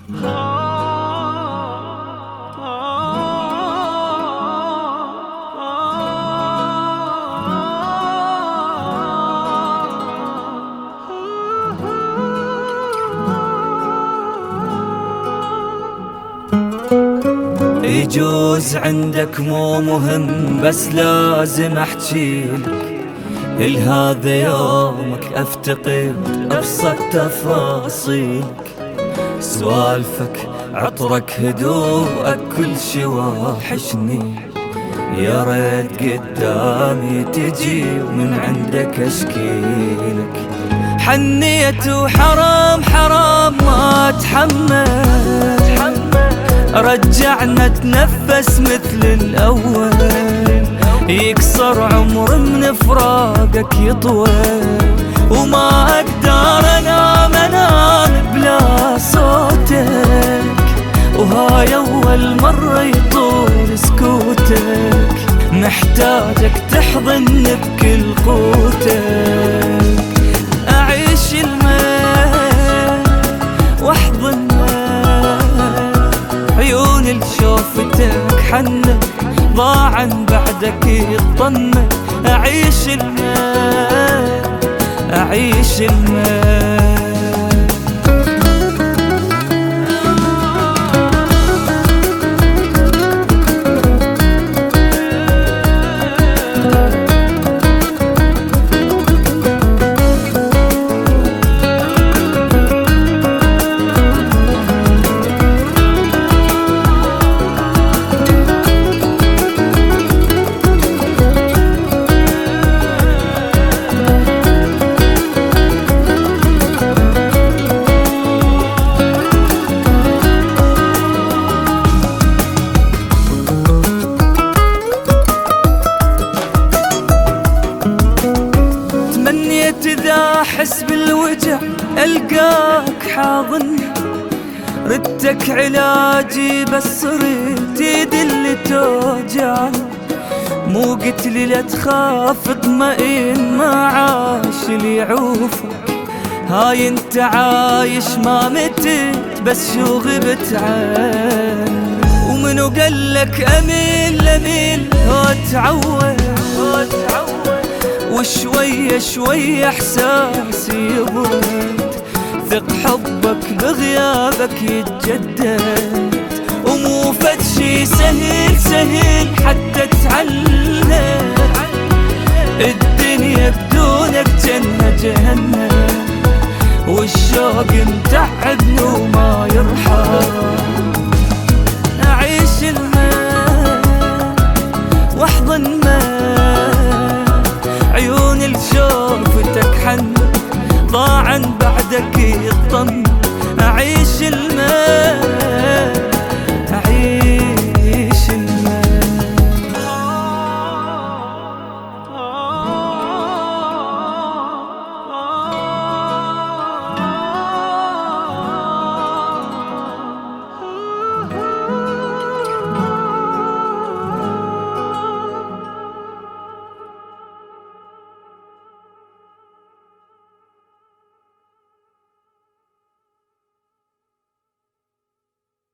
يجوز عندك مو مهم بس لازم احجيلك، الهذا يومك افتقد ابسط تفاصيلك، سوالفك عطرك هدوءك كل شي واحشني، يا ريت قدامي تجي ومن عندك اشكيلك، حنيت وحرام حرام ما اتحمل، رجعنا نتنفس مثل الأول، يكسر عمر من فراقك يطول، وما أقدر أنام بلا صوتك، وهاي أول مرة يطول سكوتك، محتاجك تحضن بكل قوتك، أعيش الماء واحضن عيون لشوفتك حنك، ضاعا بعدك يطمن، أعيش الماء أعيش الماء. إذا أحس بالوجع ألقاك حاضن، ردتك علاجي بس صرت يدي اللي توجعني، مو قلت لي لا تخاف اطمئن ما عاش اللي يعوفك، هاي انت عايش ما متت بس شو غبت عني، ومنو قالك أميل أميل واتعود، وشوية شوية احساسي يبرد، ثق حبك بغيابك يتجدد، ومو فد شي سهل سهل حتى تعلم، الدنيا بدونك جنة جهنم، والشوق متعبني وما يرحم، أعيش الماء واحضن ماء عيون لشوفتك حن، ضاعا بعدك يطمن، أعيش الماء أعيش